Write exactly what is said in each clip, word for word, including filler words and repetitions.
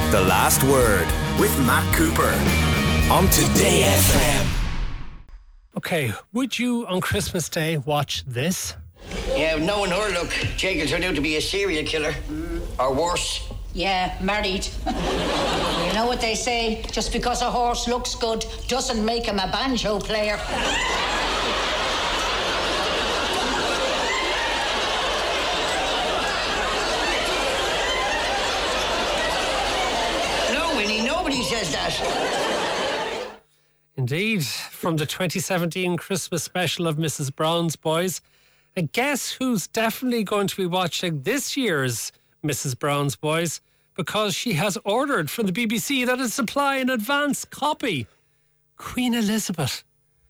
The Last Word with Matt Cooper on Today F M. Okay, would you on Christmas Day watch this? Yeah, knowing her look, Jake will turn out to be a serial killer. Mm. Or worse. Yeah, married. You know what they say? Just because a horse looks good doesn't make him a banjo player. No, Winnie, nobody says that. Indeed, from the twenty seventeen Christmas special of Missus Brown's Boys. And guess who's definitely going to be watching this year's Missus Brown's Boys? Because she has ordered from the B B C that it supply an advance copy. Queen Elizabeth.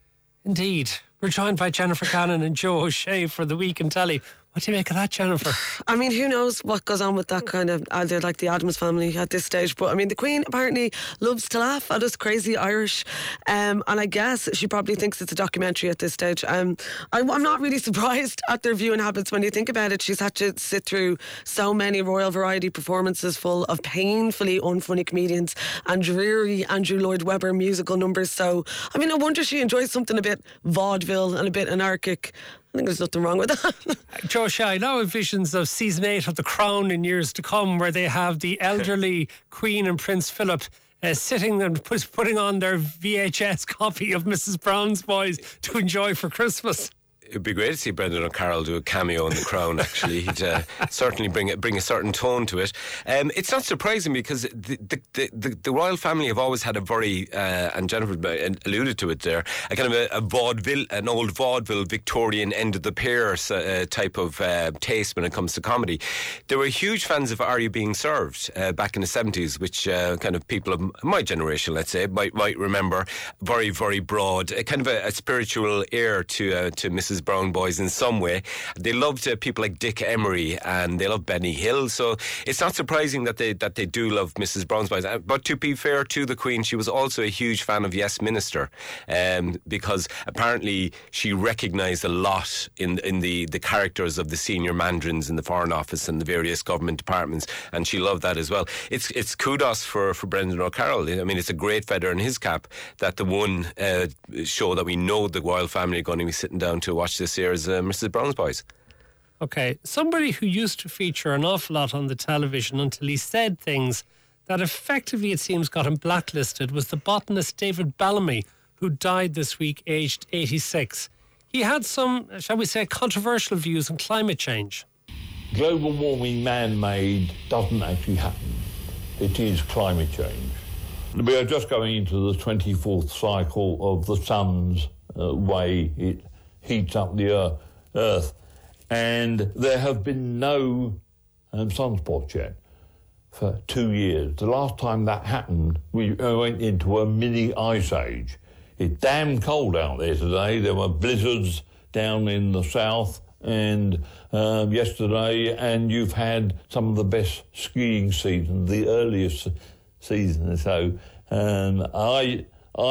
Indeed. We're joined by Jennifer Cannon and Joe O'Shea for the Week in Telly. What do you make of that, Jennifer? I mean, who knows what goes on with that kind of, uh, they're like the Addams family at this stage. But I mean, the Queen apparently loves to laugh at us crazy Irish. Um, and I guess she probably thinks it's a documentary at this stage. Um, I, I'm not really surprised at their viewing habits when you think about it. She's had to sit through so many Royal Variety performances full of painfully unfunny comedians and dreary Andrew Lloyd Webber musical numbers. So, I mean, I wonder she enjoys something a bit vaudeville and a bit anarchic. I think there's nothing wrong with that. Joe O'Shea, I now have visions of season eight of The Crown in years to come, where they have the elderly Queen and Prince Philip uh, sitting and put, putting on their V H S copy of Missus Brown's Boys to enjoy for Christmas. It'd be great to see Brendan O'Carroll do a cameo in The Crown, actually. He'd uh, certainly bring, bring a certain tone to it. Um, it's not surprising because the, the, the, the royal family have always had a very, uh, and Jennifer alluded to it there, a kind of a, a vaudeville, an old vaudeville Victorian end of the pier uh, type of uh, taste when it comes to comedy. They were huge fans of Are You Being Served uh, back in the seventies, which uh, kind of people of my generation, let's say, might, might remember. Very, very broad, a kind of a, a spiritual air to, uh, to Missus Brown Boys in some way. They loved uh, people like Dick Emery and they loved Benny Hill, so it's not surprising that they that they do love Missus Brown's Boys. But to be fair to the Queen, she was also a huge fan of Yes Minister, um, because apparently she recognised a lot in in the, the characters of the senior mandarins in the Foreign Office and the various government departments, and she loved that as well. It's it's kudos for, for Brendan O'Carroll. I mean, it's a great feather in his cap that the one uh, show that we know the royal family are going to be sitting down to watch this year is uh, Missus Brown's Boys. Okay, somebody who used to feature an awful lot on the television until he said things that effectively, it seems, got him blacklisted was the botanist David Bellamy, who died this week aged eighty-six. He had some, shall we say, controversial views on climate change. Global warming, man-made, doesn't actually happen. It is climate change. We are just going into the twenty-fourth cycle of the sun's uh, way it heats up the uh, earth, and there have been no um, sunspots yet for two years. The last time that happened, we went into a mini ice age. It's damn cold out there today. There were blizzards down in the south and um, yesterday, and you've had some of the best skiing season, the earliest season. So um, I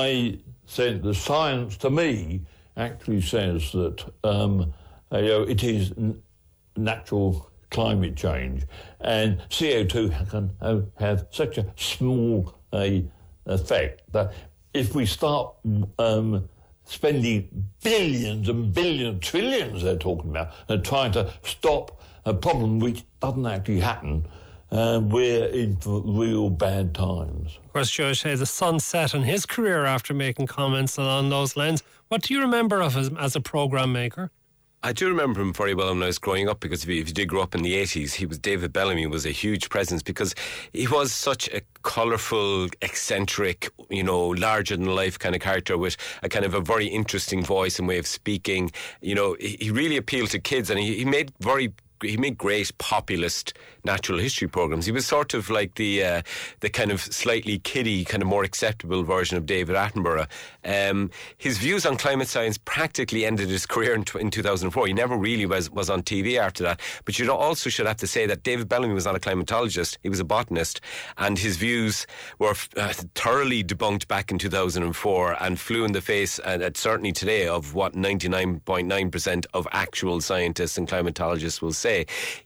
I said the science to me actually says that um, you know, it is n- natural climate change, and C O two can uh, have such a small uh, effect that if we start um, spending billions and billions, trillions they're talking about, and trying to stop a problem which doesn't actually happen, Uh, we're in for real bad times. Of course, Joe O'Shea, the sun set on his career after making comments along those lines. What do you remember of him as a programme maker? I do remember him very well when I was growing up, because if you, if you did grow up in the eighties, he was David Bellamy was a huge presence because he was such a colourful, eccentric, you know, larger-than-life kind of character with a kind of a very interesting voice and way of speaking. You know, he, he really appealed to kids, and he, he made very he made great populist natural history programs. He was sort of like the uh, the kind of slightly kiddie, kind of more acceptable version of David Attenborough. Um, his views on climate science practically ended his career in, in two thousand four. He never really was, was on T V after that. But you also should have to say that David Bellamy was not a climatologist. He was a botanist, and his views were uh, thoroughly debunked back in two thousand four and flew in the face, and uh, certainly today, of what ninety-nine point nine percent of actual scientists and climatologists will say. He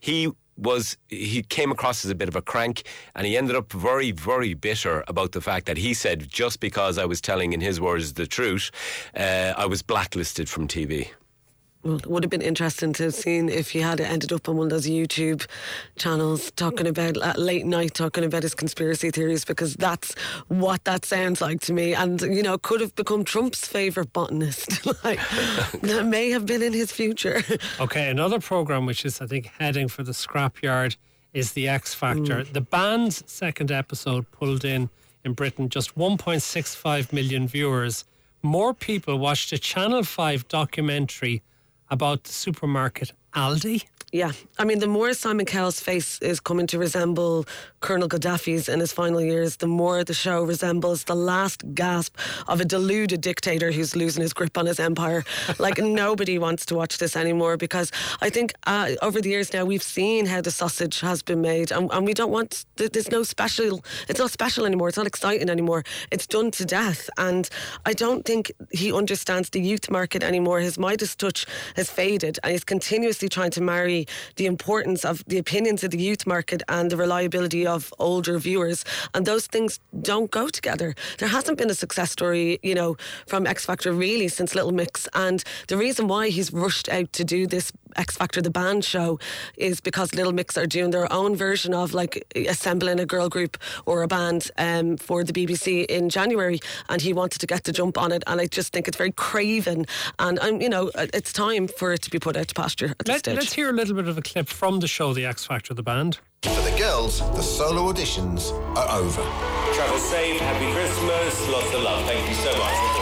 was he came across as a bit of a crank, and he ended up very, very bitter about the fact that he said just because I was telling, in his words, the truth, uh, I was blacklisted from T V. Well, it would have been interesting to have seen if he had ended up on one of those YouTube channels talking about uh, late night, talking about his conspiracy theories, because that's what that sounds like to me. And, you know, could have become Trump's favourite botanist. Like, that may have been in his future. Okay, another programme which is, I think, heading for the scrapyard is The X Factor. Mm. The band's second episode pulled in, in Britain, just one point six five million viewers. More people watched a Channel five documentary about the supermarket Aldi. Yeah, I mean, the more Simon Cowell's face is coming to resemble Colonel Gaddafi's in his final years, the more the show resembles the last gasp of a deluded dictator who's losing his grip on his empire. Like, nobody wants to watch this anymore, because I think uh, over the years now we've seen how the sausage has been made, and, and we don't want, there's no special, it's not special anymore, it's not exciting anymore, it's done to death. And I don't think he understands the youth market anymore. His Midas touch has faded, and he's continuously trying to marry the importance of the opinions of the youth market and the reliability of older viewers, and those things don't go together. There hasn't been a success story, you know, from X Factor really since Little Mix, and the reason why he's rushed out to do this X Factor the band show is because Little Mix are doing their own version of like assembling a girl group or a band um, for the B B C in January, and he wanted to get the jump on it, and I just think it's very craven, and I'm, you know, it's time for it to be put out to pasture at this Let, stage. Let's hear a little bit of a clip from the show The X Factor the band. For the girls, the solo auditions are over. Travel safe, happy Christmas, lots of love. Thank you so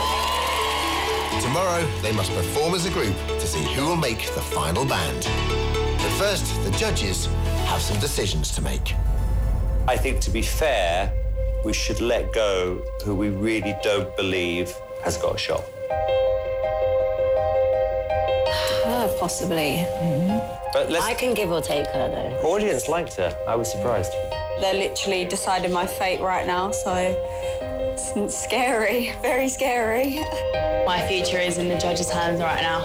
much. Tomorrow, they must perform as a group to see who will make the final band. But first, the judges have some decisions to make. I think, to be fair, we should let go who we really don't believe has got a shot. Oh, possibly. Mm-hmm. But let's... I can give or take her, though. Audience liked her. I was surprised. They're literally deciding my fate right now, so it's scary, very scary. My future is in the judges' hands right now.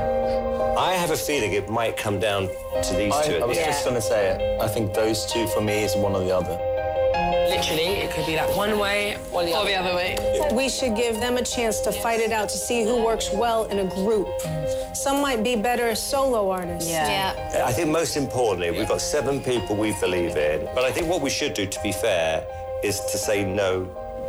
I have a feeling it might come down to these I, two. At I was the just end. going to say it. I think those two, for me, is one or the other. Literally, it could be like one way or the, Or other. the other way. We should give them a chance to fight it out to see who works well in a group. Some might be better as solo artists. Yeah. yeah. I think most importantly, we've got seven people we believe in. But I think what we should do, to be fair, is to say no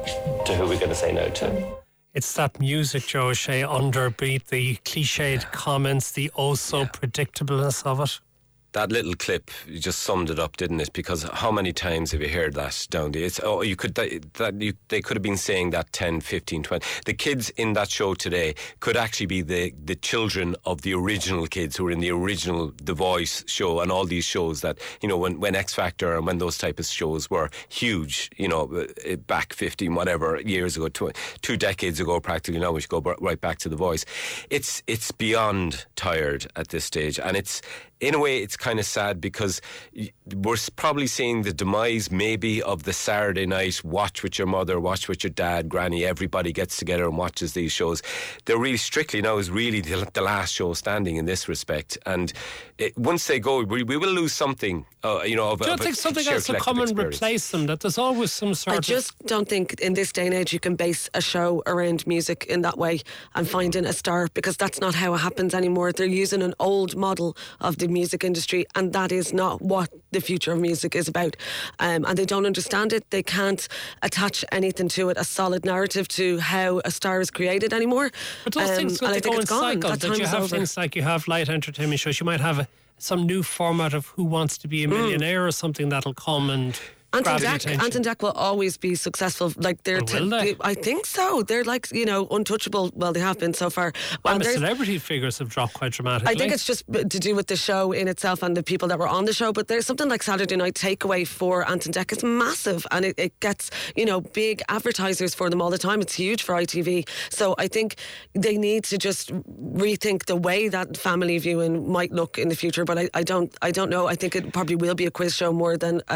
to who we're going to say no to. It's that music, Joe O'Shea, underbeat the cliched comments, the oh so predictableness of it. That little clip just summed it up, didn't it? Because how many times have you heard that down there? It's, oh, you could that, that you, they could have been saying that ten, fifteen, twenty. The kids in that show today could actually be the, the children of the original kids who were in the original The Voice show and all these shows that, you know, when, when X Factor and when those type of shows were huge, you know, back fifteen, whatever, years ago, two, two decades ago practically now, we should go right back to The Voice. It's, it's beyond tired at this stage, and it's, in a way, it's kind of sad because we're probably seeing the demise maybe of the Saturday night watch with your mother, watch with your dad, granny, everybody gets together and watches these shows. They're really, Strictly now is really the, the last show standing in this respect, and it, once they go, we, we will lose something, uh, you know, of, Do you of think a something shared else will come and experience. replace them, that there's always some sort I of... just don't think in this day and age you can base a show around music in that way and finding a star, because that's not how it happens anymore. They're using an old model of the music industry, and that is not what the future of music is about. Um, and they don't understand it. They can't attach anything to it, a solid narrative to how a star is created anymore. But those um, things and I they think go in it's gone. cycles. That That time you is have over. things like you have light entertainment shows. You might have a, some new format of Who Wants to Be a Millionaire or something that'll come and Ant grab and the Dec, attention. Ant and Dec will always be successful. Like they're, Oh, will they? I think so. They're like, you know, untouchable. Well, they have been so far. Well, And the there's- celebrity figures have dropped quite dramatically. I think it's just to do with the show in itself and the people that were on the show. But there's something like Saturday Night Takeaway for Ant and Dec. It's massive, and it, it gets, you know, big advertisers for them all the time. It's huge for I T V. So I think they need to just rethink the way that family viewing might look in the future. But I, I don't, I don't know. I think it probably will be a quiz show more than a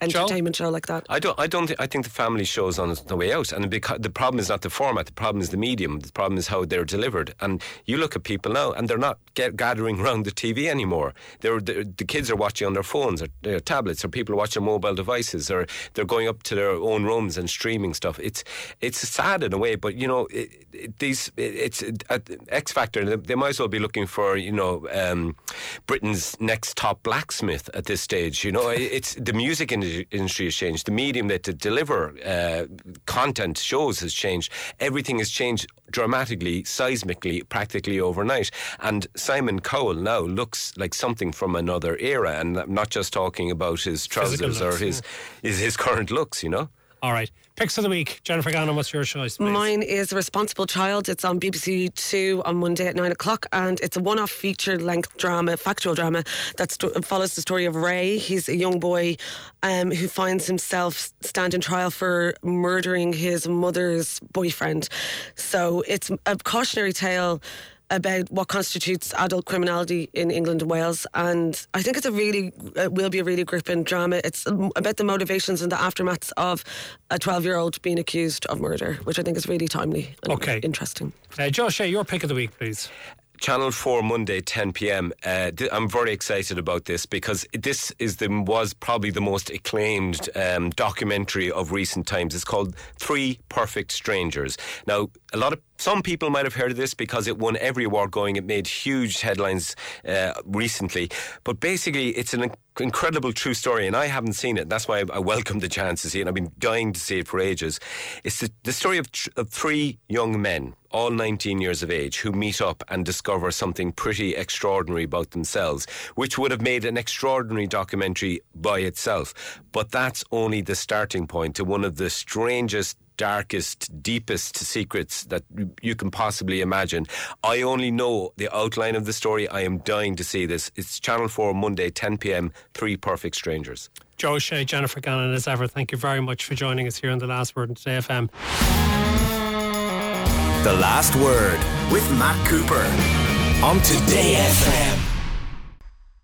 entertainment show like that. I don't. I don't. Th- I think the family show's on the way out, and because the problem is not the format. The problem is the medium. The problem is how they're delivered. And you look at people now, and they're not get, gathering around the T V anymore. They're, they're the kids are watching on their phones or their tablets, or people are watching mobile devices, or they're going up to their own rooms and streaming stuff. It's it's sad in a way, but you know, it, it, these it, it's uh, X Factor. They, they might as well be looking for you know um, Britain's next top blacksmith at this stage. You know, it's the music industry has changed. The medium that to deliver uh, content shows has changed. Everything has changed dramatically, seismically, practically overnight. And Simon Cowell now looks like something from another era, and I'm not just talking about his trousers looks, or his, yeah. his his current looks, you know. All right. Picks of the week. Jennifer Gannon, what's your choice, please? Mine is A Responsible Child. It's on B B C Two on Monday at nine o'clock, and it's a one-off feature-length drama, factual drama, that st- follows the story of Ray. He's a young boy um, who finds himself standing trial for murdering his mother's boyfriend. So it's a cautionary tale about what constitutes adult criminality in England and Wales, and I think it's a really it will be a really gripping drama. It's about the motivations and the aftermaths of a twelve-year-old being accused of murder, which I think is really timely and okay. interesting. Uh, Josh, your pick of the week, please. Channel four Monday ten p.m. Uh, th- I'm very excited about this because this is the was probably the most acclaimed um, documentary of recent times. It's called Three Perfect Strangers. Now, a lot of some people might have heard of this because it won every award going. It made huge headlines uh, recently. But basically, it's an incredible true story, and I haven't seen it. That's why I welcome the chance to see it. I've been dying to see it for ages. It's the, the story of, tr- of three young men, all nineteen years of age, who meet up and discover something pretty extraordinary about themselves, which would have made an extraordinary documentary by itself. But that's only the starting point to one of the strangest, darkest, deepest secrets that you can possibly imagine. I only know the outline of the story. I am dying to see this. It's Channel four Monday ten p.m. Three Perfect Strangers. Joe Shea, Jennifer Gannon, as ever, thank you very much for joining us here on The Last Word on Today F M. The Last Word with Matt Cooper on Today F M.